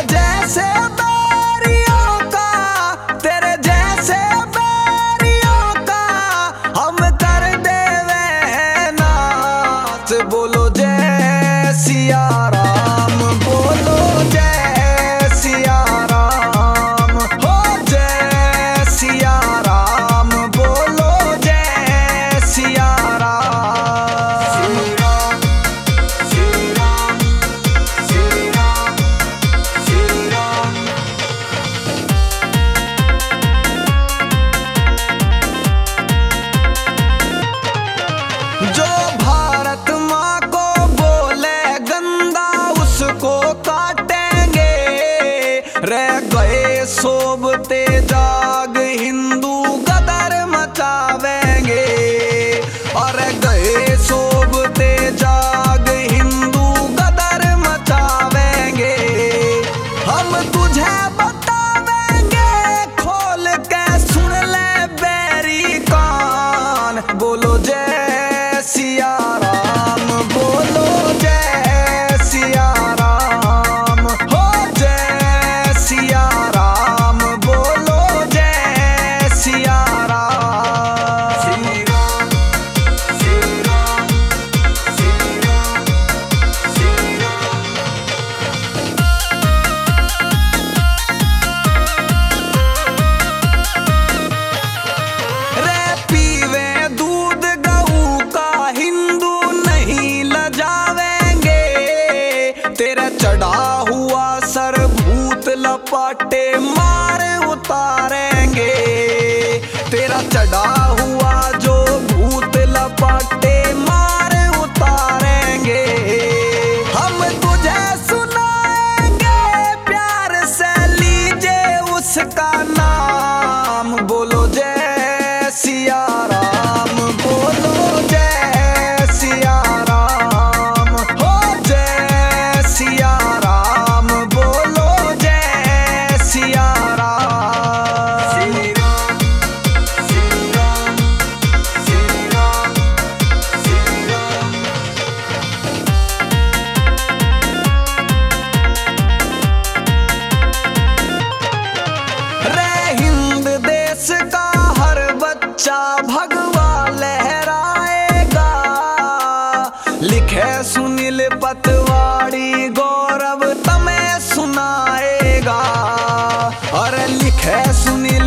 जैसे बैरियों का, तेरे जैसे बैरियों का हम कर देवे हैं नाच। बोलो जय सिया राम, बोलो जय सिया राम, हो जय सिया राम, बोलो जय सिया राम। श्री राम श्री राम श्री राम श्री राम। जो भारत माँ को बोले गंदा उसको काटेंगे, रह गए सोबते जाग हिंदू गदर मचावेंगे। और गए सोबते जाग हिंदू गदर मचावेंगे। हम तुझे बतावेंगे खोल के सुन ले बैरी कान। बोलो जय सिया राम, बोलो जय सिया राम, हो जय सिया राम, बोलो जय सिया राम। श्री राम श्री राम श्री राम श्री राम। रे पीवे दूध गऊ का हिंदू नहीं लजावेंगे। तेरा चढ़ा हुआ सर भूत लपाटे मार उतारेंगे। तेरा चढ़ा हुआ जो भूत लपाटे मार उतारेंगे। हम तुझे सुनाएंगे प्यार से लीजे उसका नाम। बोलो जय सिया राम, बोलो जय सिया राम, हो जय सिया राम, बोलो जय सिया राम। श्री राम श्री राम श्री राम श्री राम। रे हिंद देश का हर बच्चा भगवा लहराएगा। लिखे सुनील पतवाड़ी गौरव तुम्हें सुनाएगा। और लिखे सुनील